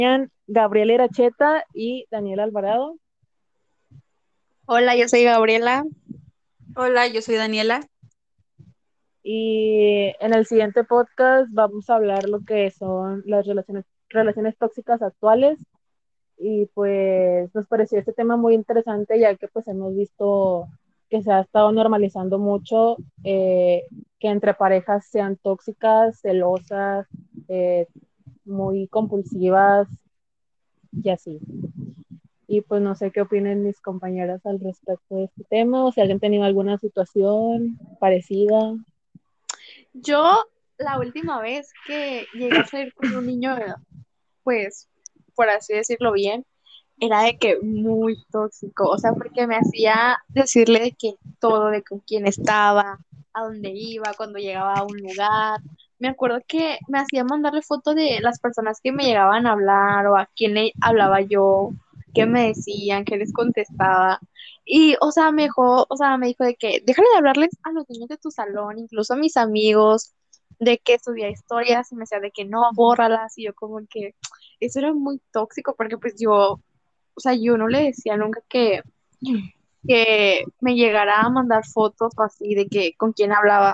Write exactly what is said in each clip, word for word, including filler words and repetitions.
Gabriela Iracheta y Daniela Alvarado. Hola, yo soy Gabriela. Hola, yo soy Daniela. Y en el siguiente podcast vamos a hablar lo que son las relaciones, relaciones tóxicas actuales. Y pues nos pareció este tema muy interesante ya que pues hemos visto que se ha estado normalizando mucho eh, que entre parejas sean tóxicas, celosas, eh, muy compulsivas y así. Y pues no sé qué opinen mis compañeras al respecto de este tema, o si alguien tenido alguna situación parecida. Yo, la última vez que llegué a salir con un niño, pues, por así decirlo bien, era de que muy tóxico, o sea, porque me hacía decirle de que todo, de con quién estaba, a dónde iba, cuando llegaba a un lugar. Me acuerdo que me hacía mandarle fotos de las personas que me llegaban a hablar o a quién le hablaba yo, qué me decían, qué les contestaba. Y, o sea, me dejó, o sea, me dijo de que déjale de hablarles a los niños de tu salón, incluso a mis amigos, de que subía historias y me decía de que no, bórralas, y yo como que eso era muy tóxico porque pues yo, o sea, yo no le decía nunca que, que me llegara a mandar fotos o así de que con quién hablaba.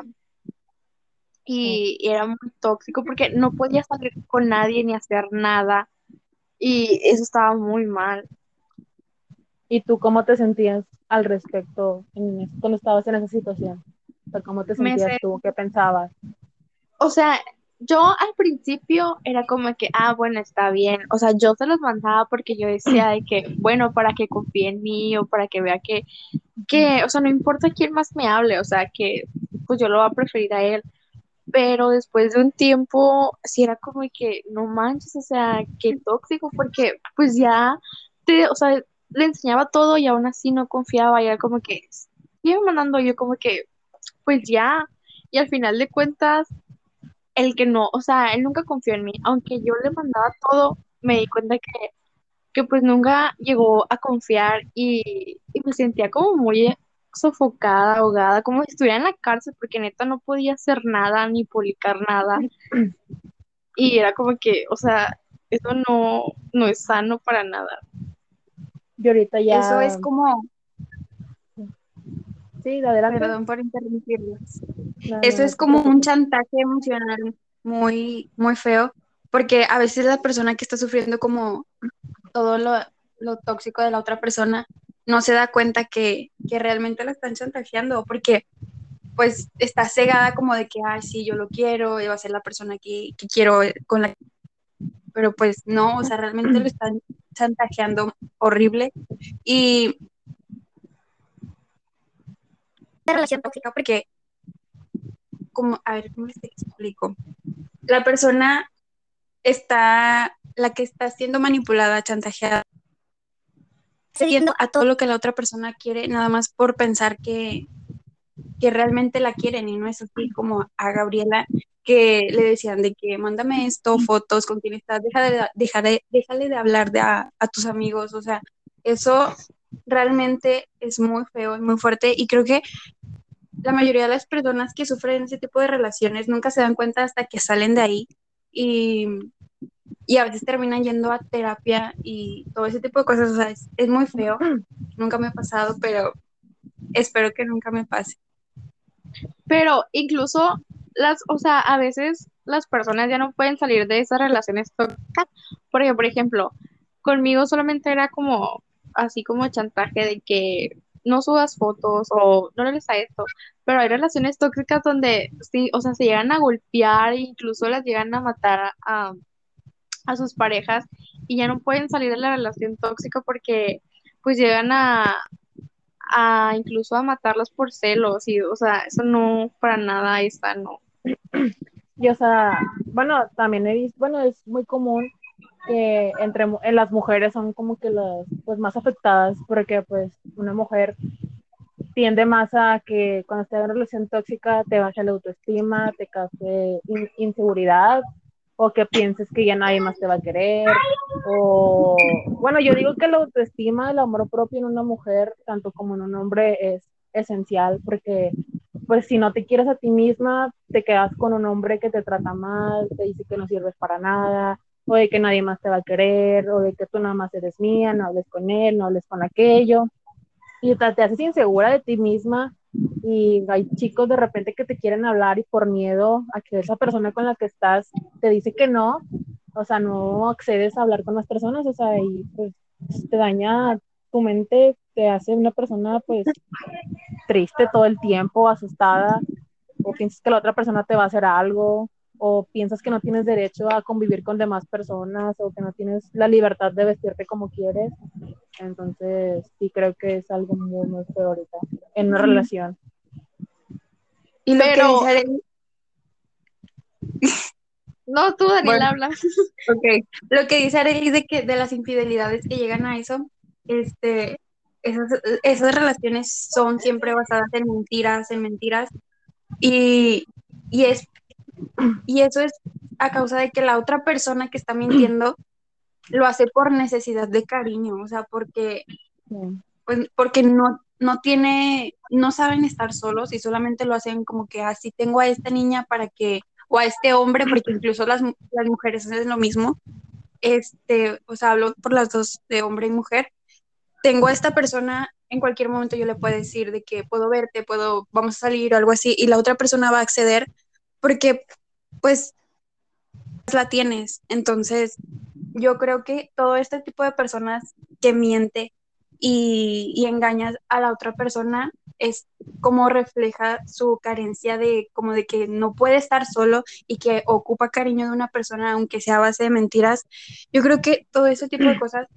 Y era muy tóxico porque no podía salir con nadie ni hacer nada. Y eso estaba muy mal. ¿Y tú cómo te sentías al respecto en es- cuando estabas en esa situación? O sea, ¿cómo te Me sentías tú? ¿Qué pensabas? O sea, yo al principio era como que, ah, bueno, está bien. O sea, yo se los mandaba porque yo decía de que, bueno, para que confíe en mí o para que vea que, que, o sea, no importa quién más me hable, o sea, que pues yo lo voy a preferir a él. Pero después de un tiempo, sí era como que, no manches, o sea, qué tóxico, porque pues ya, te, o sea, le enseñaba todo y aún así no confiaba, y era como que, sigue mandando yo como que, pues ya, y al final de cuentas el que no, o sea, él nunca confió en mí, aunque yo le mandaba todo, me di cuenta que, que pues nunca llegó a confiar y, y me sentía como muy sofocada, ahogada, como si estuviera en la cárcel, porque neta no podía hacer nada ni publicar nada y era como que, o sea, eso no, no es sano para nada. Yo ahorita Eso es ya, como, sí, adelante. perdón por interrumpirlos. No, no, Eso no es te como un preocupes. chantaje emocional muy, muy feo, porque a veces la persona que está sufriendo como todo lo, lo tóxico de la otra persona no se da cuenta que, que realmente la están chantajeando, porque pues está cegada como de que, ay, sí, yo lo quiero, y va a ser la persona que, que quiero con la, pero pues no, o sea, realmente lo están chantajeando horrible y una relación tóxica porque, como, a ver, ¿cómo les explico? La persona está, la que está siendo manipulada, chantajeada, cediendo a todo lo que la otra persona quiere, nada más por pensar que, que realmente la quieren y no es así como a Gabriela que le decían de que mándame esto, fotos, con quién estás, deja de, deja de, déjale de hablar de a, a tus amigos, o sea, eso realmente es muy feo y muy fuerte y creo que la mayoría de las personas que sufren ese tipo de relaciones nunca se dan cuenta hasta que salen de ahí y, y a veces terminan yendo a terapia y todo ese tipo de cosas, o sea, es, es muy feo, nunca me ha pasado, pero espero que nunca me pase. Pero incluso las, o sea, a veces las personas ya no pueden salir de esas relaciones tóxicas, porque, por ejemplo, conmigo solamente era como, así como chantaje de que no subas fotos o no les a esto, pero hay relaciones tóxicas donde sí, o sea, se llegan a golpear e incluso las llegan a matar a, a sus parejas y ya no pueden salir de la relación tóxica porque pues llegan a, a incluso a matarlas por celos y, o sea, eso no para nada es sano. Y o sea, bueno, también he visto, bueno, es muy común que entre mu- en las mujeres son como que las pues más afectadas porque pues una mujer tiende más a que cuando esté en una relación tóxica te baje la autoestima, te cause in- inseguridad o que pienses que ya nadie más te va a querer. O bueno, yo digo que la autoestima, el amor propio en una mujer, tanto como en un hombre, es esencial porque pues si no te quieres a ti misma, te quedas con un hombre que te trata mal, te dice que no sirves para nada, o de que nadie más te va a querer, o de que tú nada más eres mía, no hables con él, no hables con aquello, y te, te haces insegura de ti misma, y hay chicos de repente que te quieren hablar y por miedo a que esa persona con la que estás te dice que no, o sea, no accedes a hablar con las personas, o sea, y pues te daña tu mente, te hace una persona pues triste todo el tiempo, asustada, o piensas que la otra persona te va a hacer algo, o piensas que no tienes derecho a convivir con demás personas, o que no tienes la libertad de vestirte como quieres. Entonces, sí creo que es algo muy, muy feo ahorita en una Ujú. relación. Y lo que Pero, dice Arely, no, tú, bueno, Daniela, habla. ok, lo que dice Arely de que de las infidelidades que llegan a eso, este, esas, esas relaciones son siempre basadas en mentiras, en mentiras, y, y es, y eso es a causa de que la otra persona que está mintiendo lo hace por necesidad de cariño, o sea, porque Sí. pues porque no, no tiene, no saben estar solos y solamente lo hacen como que así tengo a esta niña para que, o a este hombre, porque incluso las, mu- las mujeres hacen lo mismo, este, o sea, hablo por las dos, de hombre y mujer, tengo a esta persona, en cualquier momento yo le puedo decir de que puedo verte, puedo, vamos a salir o algo así, y la otra persona va a acceder porque, pues, la tienes. Entonces, yo creo que todo este tipo de personas que miente y, y engaña a la otra persona es como refleja su carencia de como de que no puede estar solo y que ocupa cariño de una persona aunque sea a base de mentiras. Yo creo que todo ese tipo de cosas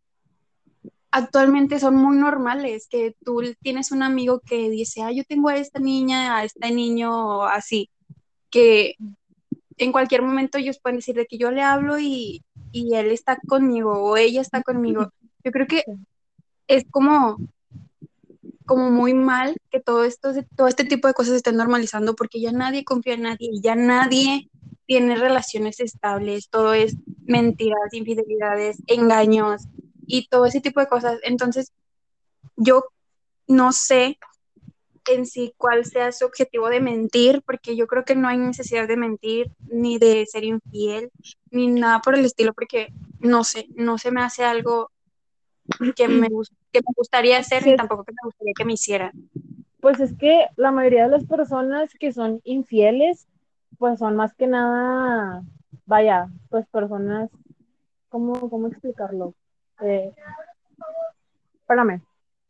actualmente son muy normales, que tú tienes un amigo que dice, ah, yo tengo a esta niña, a este niño, así, que en cualquier momento ellos pueden decir de que yo le hablo y, y él está conmigo o ella está conmigo. Yo creo que es como, como muy mal que todo esto, todo este tipo de cosas se estén normalizando porque ya nadie confía en nadie y ya nadie tiene relaciones estables, todo es mentiras, infidelidades, engaños y todo ese tipo de cosas. Entonces, yo no sé en sí cuál sea su objetivo de mentir, porque yo creo que no hay necesidad de mentir, ni de ser infiel, ni nada por el estilo, porque no sé, no se me hace algo que me, gus- que me gustaría hacer, ni Sí, tampoco que me gustaría que me hicieran. pues es que la mayoría de las personas que son infieles, pues son más que nada, vaya, pues personas, ¿cómo, cómo explicarlo? Eh, espérame,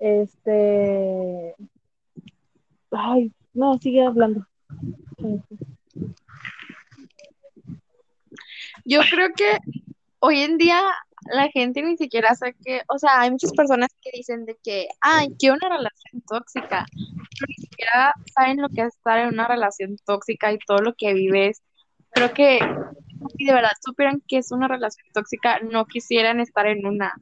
este, ay, no, sigue hablando. Yo creo que hoy en día la gente ni siquiera sabe que, o sea, hay muchas personas que dicen de que, ay, quiero una relación tóxica, pero ni siquiera saben lo que es estar en una relación tóxica y todo lo que vives. Creo que si de verdad supieran que es una relación tóxica, no quisieran estar en una.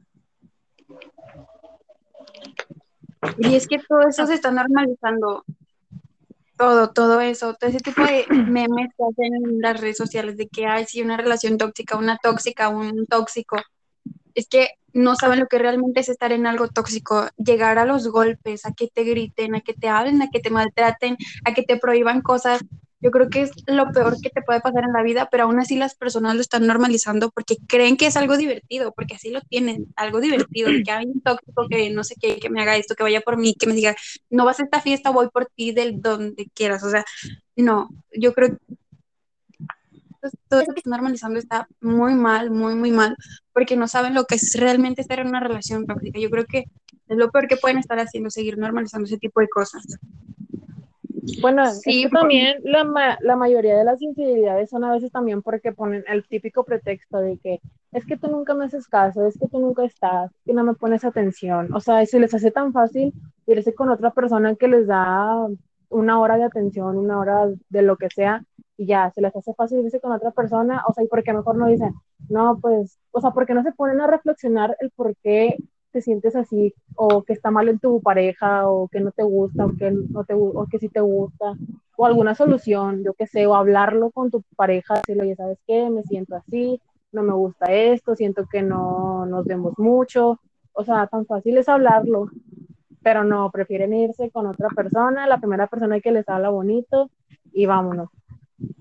Y es que todo eso se está normalizando, todo, todo eso, todo ese tipo de memes que hacen en las redes sociales de que hay, sí, una relación tóxica, una tóxica, un tóxico. Es que no saben lo que realmente es estar en algo tóxico, llegar a los golpes, a que te griten, a que te hablen, a que te maltraten, a que te prohíban cosas. Yo creo que es lo peor que te puede pasar en la vida, pero aún así las personas lo están normalizando porque creen que es algo divertido, porque así lo tienen, algo divertido, de que hay un tóxico que no sé qué, que me haga esto, que vaya por mí, que me diga, no vas a esta fiesta, voy por ti del donde quieras. O sea, no, yo creo entonces, todo eso que están normalizando está muy mal, muy, muy mal, porque no saben lo que es realmente estar en una relación tóxica. Yo creo que es lo peor que pueden estar haciendo, seguir normalizando ese tipo de cosas. Bueno, es Sí, que por- también la, ma- la mayoría de las infidelidades son a veces también porque ponen el típico pretexto de que es que tú nunca me haces caso, es que tú nunca estás, que no me pones atención. O sea, se les hace tan fácil irse con otra persona que les da una hora de atención, una hora de lo que sea, y ya, se les hace fácil irse con otra persona. O sea, ¿y por qué mejor no dicen, no, pues, o sea, ¿por qué no se ponen a reflexionar el por qué te sientes así, o que está mal en tu pareja, o que no te gusta, o que, no te, o que sí te gusta, o alguna solución, yo qué sé, o hablarlo con tu pareja, decirle, oye, ¿sabes qué? Me siento así, no me gusta esto, siento que no nos vemos mucho, o sea, tan fácil es hablarlo, pero no, prefieren irse con otra persona, la primera persona que les habla bonito, y vámonos.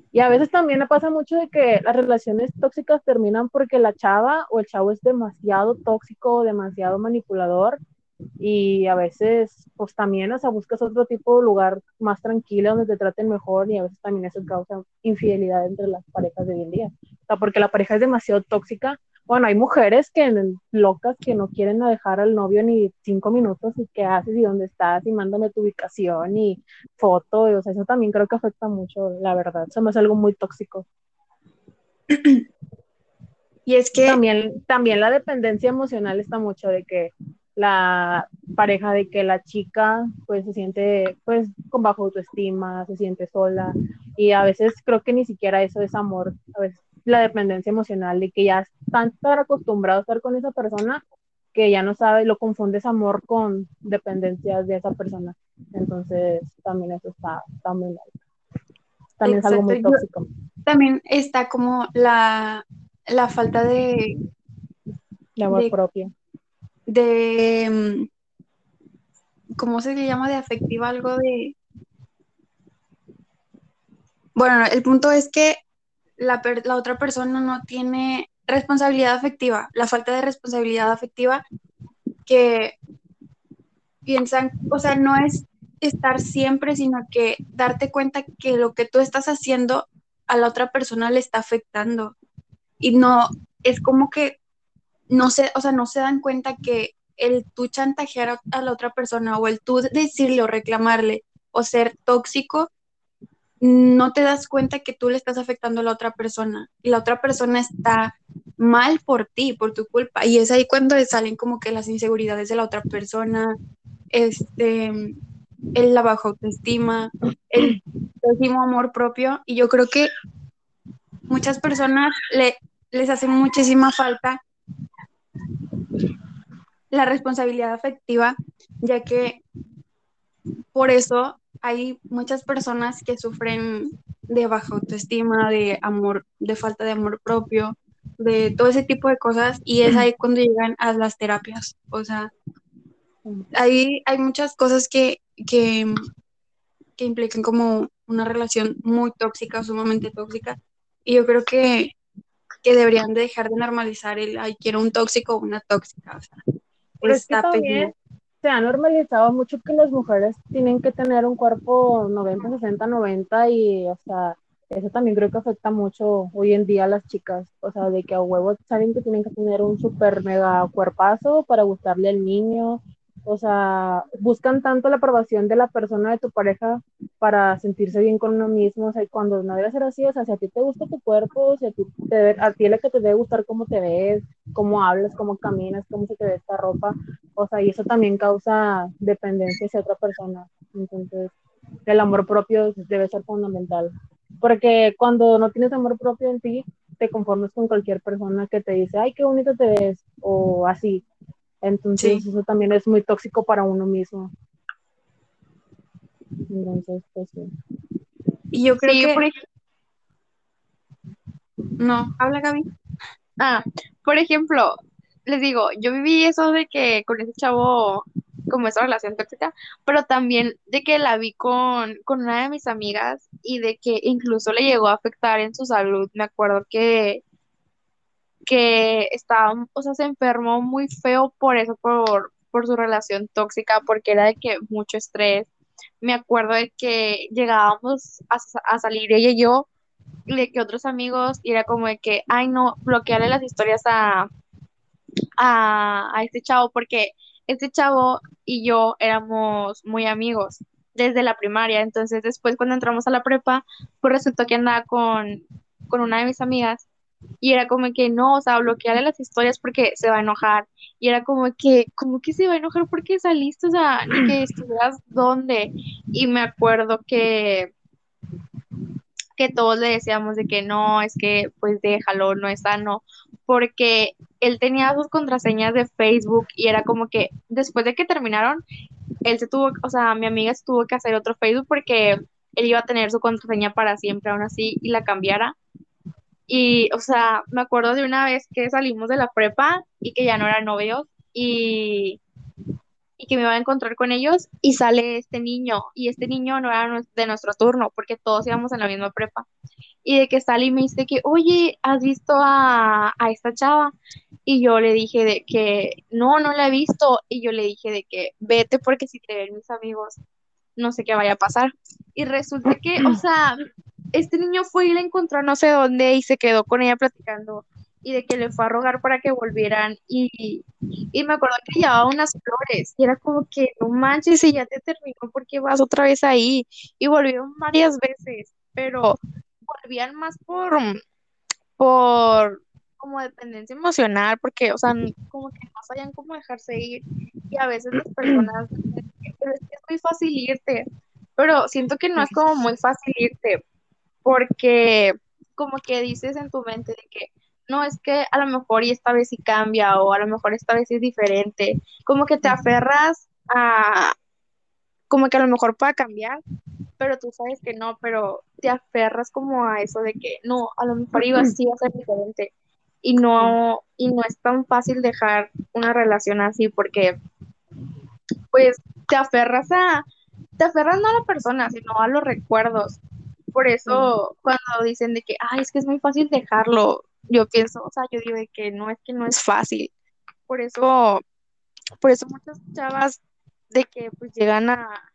Y a veces también me pasa mucho de que las relaciones tóxicas terminan porque la chava o el chavo es demasiado tóxico, demasiado manipulador y a veces pues también, o sea, buscas otro tipo de lugar más tranquilo donde te traten mejor y a veces también eso causa infidelidad entre las parejas de hoy en día. O sea, porque la pareja es demasiado tóxica. Bueno, hay mujeres que locas que no quieren dejar al novio ni cinco minutos y qué haces y dónde estás y mándame tu ubicación y foto, y, o sea, eso también creo que afecta mucho, la verdad. Eso me es algo muy tóxico. Y es que, También, también la dependencia emocional está mucho de que la pareja, de que la chica pues se siente pues con bajo autoestima, se siente sola y a veces creo que ni siquiera eso es amor, a veces la dependencia emocional de que ya están tan acostumbrados a estar con esa persona que ya no sabe, lo confundes amor con dependencias de esa persona. Entonces también eso está, está muy mal. También es algo exacto, muy yo tóxico. también está como la, la falta de, De amor de, propio. de, mm, ¿cómo se le llama? De afectiva, algo de, bueno, el punto es que la, per- la otra persona no tiene responsabilidad afectiva, la falta de responsabilidad afectiva que piensan, o sea, no es estar siempre, sino que darte cuenta que lo que tú estás haciendo a la otra persona le está afectando. Y no, es como que no se, o sea, no se dan cuenta que el tú chantajear a, a la otra persona o el tú decirle o reclamarle o ser tóxico, no te das cuenta que tú le estás afectando a la otra persona y la otra persona está mal por ti, por tu culpa. Y es ahí cuando salen como que las inseguridades de la otra persona, este, el, la baja autoestima, el pésimo amor propio. Y yo creo que muchas personas le, les hace muchísima falta la responsabilidad afectiva, ya que por eso hay muchas personas que sufren de baja autoestima, de amor, de falta de amor propio, de todo ese tipo de cosas, y es ahí cuando llegan a las terapias. O sea, hay, hay muchas cosas que, que, que implican como una relación muy tóxica, sumamente tóxica, y yo creo que, que deberían de dejar de normalizar el, ay, quiero un tóxico o una tóxica, o sea, Pero es que está también pésimo. se ha normalizado mucho que las mujeres tienen que tener un cuerpo noventa sesenta noventa y, o sea, eso también creo que afecta mucho hoy en día a las chicas, o sea, de que a huevo saben que tienen que tener un super mega cuerpazo para gustarle al niño, o sea, buscan tanto la aprobación de la persona de tu pareja para sentirse bien con uno mismo, o sea, y cuando no debe ser así, o sea, si a ti te gusta tu cuerpo, si a ti, te, a ti es lo que te debe gustar cómo te ves, cómo hablas, cómo caminas, cómo se te ve esta ropa, o sea, y eso también causa dependencia hacia otra persona. Entonces, el amor propio debe ser fundamental. Porque cuando no tienes amor propio en ti, te conformas con cualquier persona que te dice, ay, qué bonito te ves, o así. Sí, Entonces, eso también es muy tóxico para uno mismo. Entonces, pues sí. y yo creo Sí, que, por ej- no, habla Gaby. ah, por ejemplo, les digo, yo viví eso de que con ese chavo, como esa relación tóxica, pero también de que la vi con, con una de mis amigas y de que incluso le llegó a afectar en su salud. Me acuerdo que, que estaba, o sea, se enfermó muy feo por eso, por, por su relación tóxica, porque era de que mucho estrés. Me acuerdo de que llegábamos a, a salir ella y yo, y de que otros amigos, y era como de que, ay no, bloquearle las historias a, a, a este chavo, porque este chavo y yo éramos muy amigos desde la primaria, entonces después cuando entramos a la prepa, pues resultó que andaba con, con una de mis amigas y era como que no, o sea, bloquearle las historias porque se va a enojar. Y era como que, como que se va a enojar porque saliste, o sea, ni que estuvieras dónde. Y me acuerdo que, que todos le decíamos de que no, es que pues déjalo, no es sano, porque él tenía sus contraseñas de Facebook y era como que después de que terminaron, él se tuvo, o sea, mi amiga se tuvo que hacer otro Facebook porque él iba a tener su contraseña para siempre aún así y la cambiara. Y, o sea, me acuerdo de una vez que salimos de la prepa y que ya no eran novios y, y que me iba a encontrar con ellos y sale este niño y este niño no era nues- de nuestro turno porque todos íbamos en la misma prepa y de que sale y me dice que, oye, ¿has visto a, a esta chava? Y yo le dije de que, no, no la he visto, y yo le dije de que, vete porque si te ven mis amigos, no sé qué vaya a pasar. Y resulta que, o sea, este niño fue y la encontró no sé dónde y se quedó con ella platicando y de que le fue a rogar para que volvieran y, y me acuerdo que llevaba unas flores y era como que no manches y ya te terminó porque vas otra vez ahí y volvieron varias veces, pero volvían más por, por como dependencia emocional porque, o sea, n- como que no sabían cómo dejarse ir y a veces las personas dicen, pero es que es muy fácil irte, pero siento que no es como muy fácil irte porque como que dices en tu mente de que no, es que a lo mejor y esta vez sí cambia o a lo mejor esta vez sí es diferente, como que te aferras a, como que a lo mejor pueda cambiar, pero tú sabes que no, pero te aferras como a eso de que no, a lo mejor iba así va a ser diferente y Sí, no, y no es tan fácil dejar una relación así porque pues te aferras a, te aferras no a la persona, sino a los recuerdos. Por sí. eso cuando dicen de que, ay, es que es muy fácil dejarlo, yo pienso, o sea, yo digo de que no, es que no es fácil. Por eso, por eso muchas chavas de que pues llegan a,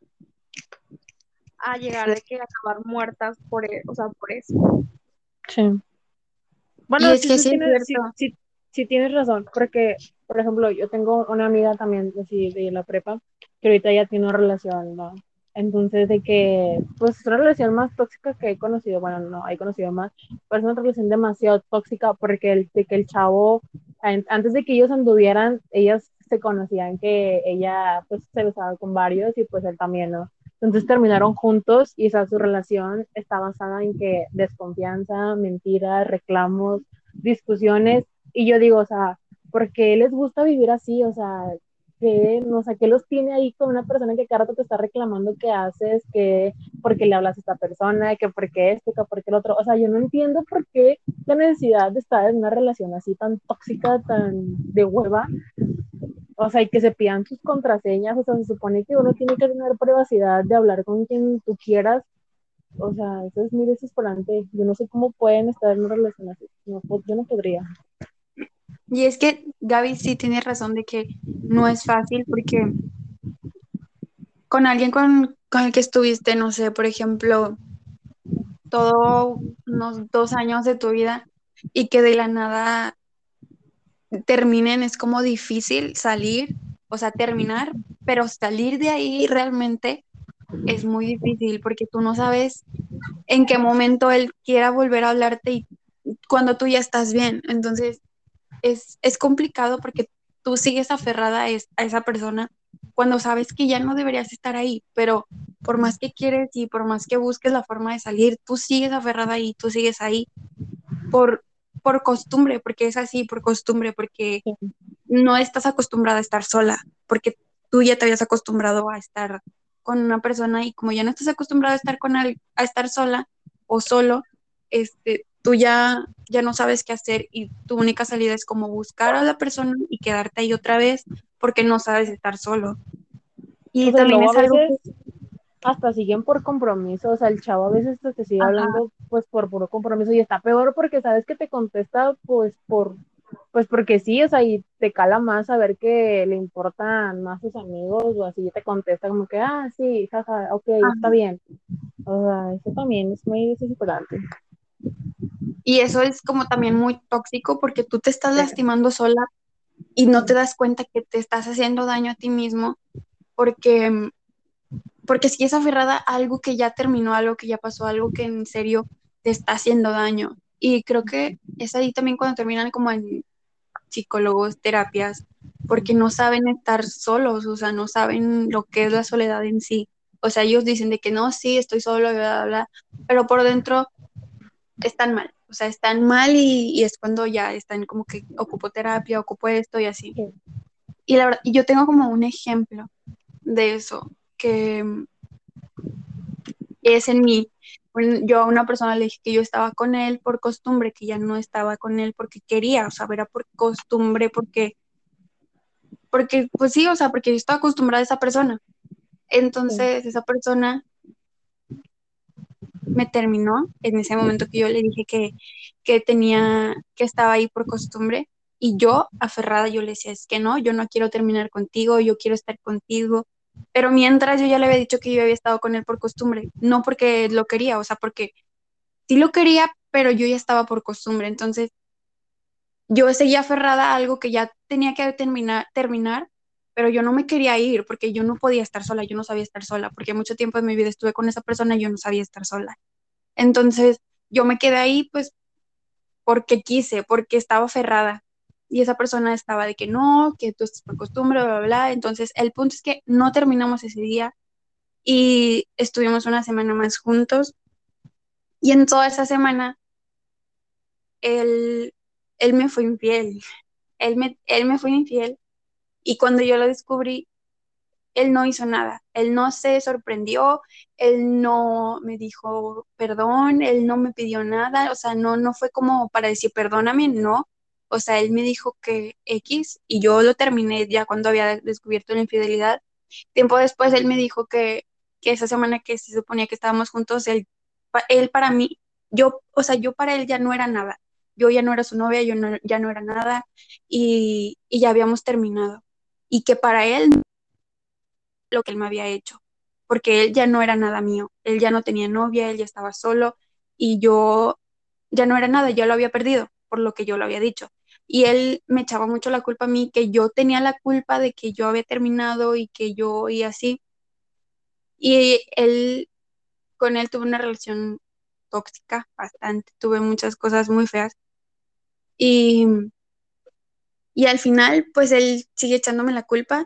a llegar de que acabar muertas por, e- o sea, por eso. Sí. Y Bueno, es sí, que sí sí es tienes, cierto. sí, sí, sí tienes razón, porque, por ejemplo, yo tengo una amiga también así de la prepa, que ahorita ya tiene una relación, ¿no? Entonces, de que, pues, es una relación más tóxica que he conocido, bueno, no, he conocido más, pero es una relación demasiado tóxica porque el, de que el chavo, an- antes de que ellos anduvieran, ellas se conocían que ella, pues, se besaba con varios y pues él también, ¿no? Entonces terminaron juntos y esa su relación está basada en que desconfianza, mentiras, reclamos, discusiones. Y yo digo, o sea, ¿por qué les gusta vivir así? O sea, ¿qué, no, o sea, ¿qué los tiene ahí con una persona que cada rato te está reclamando qué haces, que por qué le hablas a esta persona, que por qué esto, que por qué el otro? O sea, yo no entiendo por qué la necesidad de estar en una relación así tan tóxica, tan de hueva, o sea, y que se pidan sus contraseñas, o sea, se supone que uno tiene que tener privacidad de hablar con quien tú quieras, o sea, eso es muy desesperante, yo no sé cómo pueden estar en una relación así, no, yo no podría. Y es que Gaby sí tiene razón de que no es fácil porque con alguien con, con el que estuviste, no sé, por ejemplo, todos unos dos años de tu vida y que de la nada terminen, es como difícil salir, o sea, terminar, pero salir de ahí realmente es muy difícil porque tú no sabes en qué momento él quiera volver a hablarte y cuando tú ya estás bien. Entonces, es, es complicado porque tú sigues aferrada a, es- a esa persona cuando sabes que ya no deberías estar ahí, pero por más que quieres y por más que busques la forma de salir, tú sigues aferrada ahí, tú sigues ahí por, por costumbre, porque es así, por costumbre, porque Sí, no estás acostumbrada a estar sola, porque tú ya te habías acostumbrado a estar con una persona y como ya no estás acostumbrado a estar con al- a estar sola o solo, este, tú ya ya no sabes qué hacer y tu única salida es como buscar a la persona y quedarte ahí otra vez porque no sabes estar solo. o Y sea, y también luego a es algo que, veces hasta siguen por compromiso, o sea, el chavo a veces te, te sigue ajá, hablando pues por puro compromiso y está peor porque sabes que te contesta pues por, pues porque sí, o sea, y te cala más saber que le importan más sus amigos o así, te contesta como que, ah, sí, jaja, ok, está ajá. bien. O sea, eso también es muy desesperante. Y eso es como también muy tóxico porque tú te estás Sí, lastimando sola y no te das cuenta que te estás haciendo daño a ti mismo porque porque si es aferrada a algo que ya terminó, algo que ya pasó, algo que en serio te está haciendo daño. Y creo que es ahí también cuando terminan como en psicólogos, terapias, porque no saben estar solos, o sea, no saben lo que es la soledad en sí. O sea, ellos dicen de que no, sí, estoy solo, bla, bla, bla, pero por dentro están mal. O sea, están mal y, y es cuando ya están como que ocupo terapia, ocupo esto y así. sí, Y la verdad, y yo tengo como un ejemplo de eso, que es en mí. Un- Yo a una persona le dije que yo estaba con él por costumbre, que ya no estaba con él porque quería, o sea, era por costumbre, porque, porque, pues sí, o sea, porque yo estaba acostumbrada a esa persona. sí. Entonces, esa persona me terminó en ese momento que yo le dije que, que tenía, que estaba ahí por costumbre. Y yo, aferrada, yo le decía, es que no, yo no quiero terminar contigo, yo quiero estar contigo. Pero mientras yo ya le había dicho que yo había estado con él por costumbre, no porque lo quería, o sea, porque sí lo quería, pero yo ya estaba por costumbre. Entonces, yo seguía aferrada a algo que ya tenía que terminar, terminar, pero yo no me quería ir porque yo no podía estar sola, yo no sabía estar sola, porque mucho tiempo de mi vida estuve con esa persona y yo no sabía estar sola. Entonces, yo me quedé ahí, pues, porque quise, porque estaba aferrada. Y esa persona estaba de que no, que tú estás por costumbre, bla, bla, bla. Entonces, el punto es que no terminamos ese día y estuvimos una semana más juntos. Y en toda esa semana, él, él me fue infiel. Él me, él me fue infiel. Y cuando yo lo descubrí, él no hizo nada, él no se sorprendió, él no me dijo perdón, él no me pidió nada, o sea, no, no fue como para decir perdóname, no, o sea, él me dijo que X y yo lo terminé ya cuando había descubierto la infidelidad. Tiempo después él me dijo que, que esa semana que se suponía que estábamos juntos, él, pa- él para mí, yo, o sea, yo para él ya no era nada, yo ya no era su novia, yo no- ya no era nada y, y ya habíamos terminado. Y que para él lo que él me había hecho, porque él ya no era nada mío, él ya no tenía novia, él ya estaba solo y yo ya no era nada, ya lo había perdido por lo que yo lo había dicho. Y él me echaba mucho la culpa a mí, que yo tenía la culpa de que yo había terminado y que yo y así. Y él, con él tuve una relación tóxica bastante, tuve muchas cosas muy feas. Y, y al final, pues él sigue echándome la culpa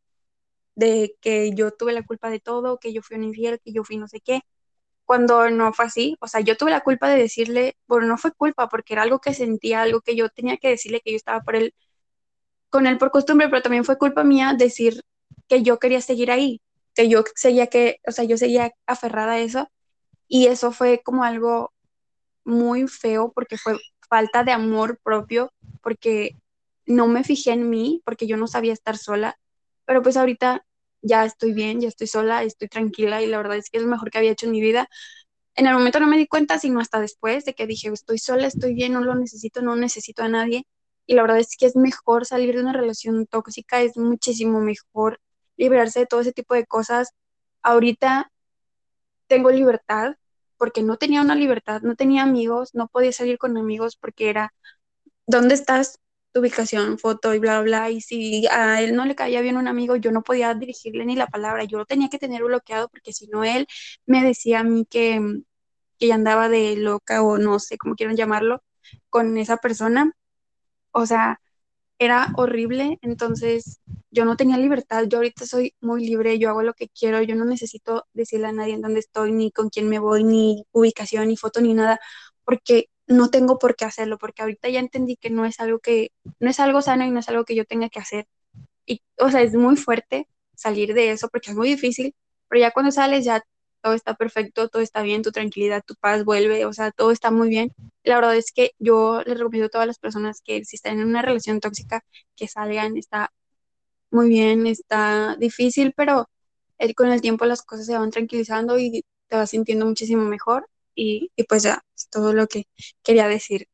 de que yo tuve la culpa de todo, que yo fui un infiel, que yo fui no sé qué, cuando no fue así. O sea, yo tuve la culpa de decirle, bueno, no fue culpa porque era algo que sentía, algo que yo tenía que decirle que yo estaba por él, con él por costumbre, pero también fue culpa mía decir que yo quería seguir ahí, que yo seguía que, o sea, yo seguía aferrada a eso y eso fue como algo muy feo porque fue falta de amor propio, porque no me fijé en mí, porque yo no sabía estar sola, pero pues ahorita ya estoy bien, ya estoy sola, estoy tranquila y la verdad es que es lo mejor que había hecho en mi vida. En el momento no me di cuenta, sino hasta después de que dije, estoy sola, estoy bien, no lo necesito, no necesito a nadie. Y la verdad es que es mejor salir de una relación tóxica, es muchísimo mejor liberarse de todo ese tipo de cosas. Ahorita tengo libertad porque no tenía una libertad, no tenía amigos, no podía salir con amigos porque era, ¿dónde estás? Tu ubicación, foto y bla, bla, bla. Y si a él no le caía bien un amigo, yo no podía dirigirle ni la palabra, yo lo tenía que tener bloqueado porque si no, él me decía a mí que que ya andaba de loca o no sé cómo quieran llamarlo con esa persona. O sea, era horrible, entonces yo no tenía libertad, yo ahorita soy muy libre, yo hago lo que quiero, yo no necesito decirle a nadie en dónde estoy, ni con quién me voy, ni ubicación, ni foto, ni nada, porque no tengo por qué hacerlo, porque ahorita ya entendí que no es algo que, no es algo sano y no es algo que yo tenga que hacer. Y, o sea, es muy fuerte salir de eso porque es muy difícil, pero ya cuando sales ya todo está perfecto, todo está bien, tu tranquilidad, tu paz vuelve, o sea, todo está muy bien. La verdad es que yo les recomiendo a todas las personas que si están en una relación tóxica, que salgan, está muy bien, está difícil, pero el- con el tiempo las cosas se van tranquilizando y te vas sintiendo muchísimo mejor y, y pues ya, es todo lo que quería decir.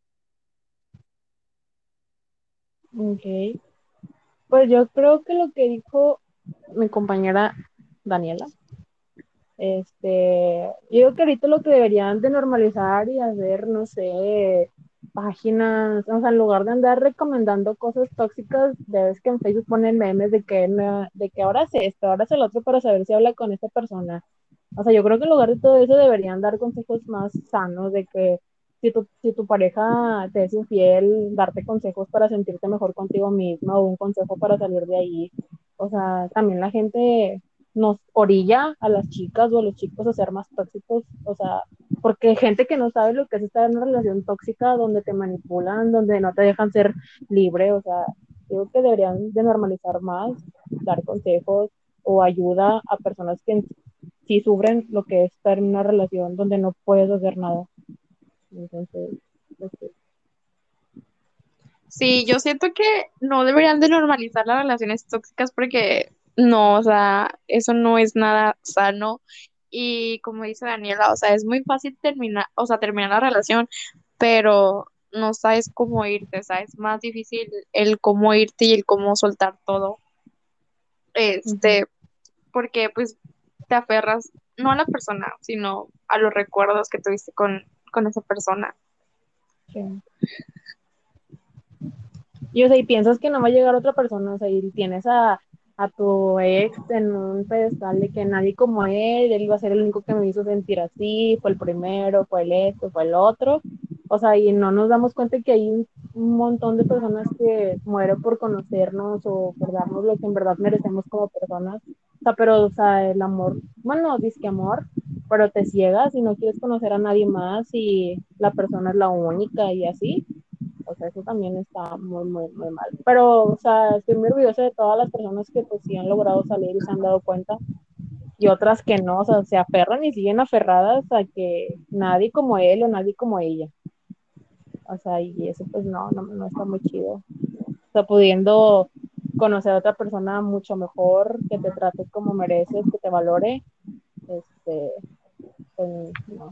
Ok. Pues yo creo que lo que dijo mi compañera Daniela, este, yo creo que ahorita lo que deberían de normalizar y hacer, no sé, páginas, o sea, en lugar de andar recomendando cosas tóxicas, debes que en Facebook ponen memes de que, me- de que ahora es esto, ahora es el otro para saber si habla con esta persona. O sea, yo creo que en lugar de todo eso deberían dar consejos más sanos de que si tu, si tu pareja te es infiel, darte consejos para sentirte mejor contigo misma o un consejo para salir de ahí. O sea, también la gente nos orilla a las chicas o a los chicos a ser más tóxicos, o sea, porque gente que no sabe lo que es estar en una relación tóxica donde te manipulan, donde no te dejan ser libre, o sea, creo que deberían de normalizar más, dar consejos o ayuda a personas que sí sufren lo que es estar en una relación donde no puedes hacer nada. Entonces, pues, sí. Sí, yo siento que no deberían de normalizar las relaciones tóxicas porque no, o sea, eso no es nada sano Y como dice Daniela, o sea, es muy fácil terminar, o sea, terminar la relación, pero no sabes cómo irte, o sea, es más difícil el cómo irte y el cómo soltar todo, Ujú, este, porque pues te aferras no a la persona, sino a los recuerdos que tuviste con, con esa persona. sí. Y, o sea, y piensas que no va a llegar otra persona, o sea, y tienes a, a tu ex en un pedestal de que nadie como él, él iba a ser el único que me hizo sentir así, fue el primero, fue el esto, fue el otro. O sea, y no nos damos cuenta que hay un, un montón de personas que mueren por conocernos o por darnos lo que en verdad merecemos como personas. O sea, pero, o sea, el amor, bueno, dice que amor, pero te ciegas y no quieres conocer a nadie más y la persona es la única y así. O sea, eso también está muy, muy, muy mal. Pero, o sea, estoy muy orgullosa de todas las personas que pues sí han logrado salir y se han dado cuenta y otras que no, o sea, se aferran y siguen aferradas a que nadie como él o nadie como ella. O sea, y eso pues no, no, no está muy chido. O sea, pudiendo conocer a otra persona mucho mejor, que te trate como mereces, que te valore, este, pues no.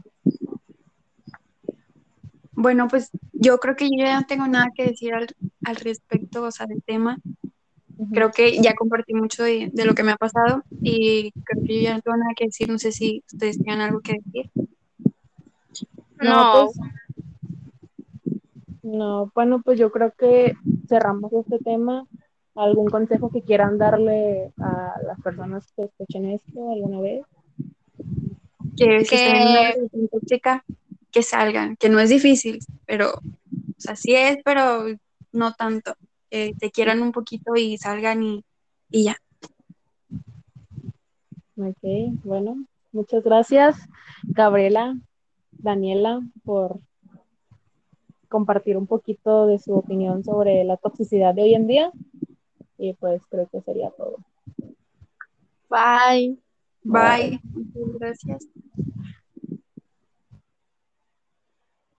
Bueno, pues yo creo que yo ya no tengo nada que decir al, al respecto, o sea, del tema. Uh-huh. Creo que ya compartí mucho de, de lo que me ha pasado y creo que yo ya no tengo nada que decir. No sé si ustedes tienen algo que decir. No, No, pues no, bueno, pues yo creo que cerramos este tema. ¿Algún consejo que quieran darle a las personas que escuchen esto alguna vez? Que si están en una que relación tóxica, que salgan, que no es difícil, pero, o sea, sí es, pero no tanto. Que te quieran un poquito y salgan y, y ya. Ok, bueno, muchas gracias, Gabriela, Daniela, por compartir un poquito de su opinión sobre la toxicidad de hoy en día. Y pues creo que sería todo. bye. Bye. Bye. Muchas gracias.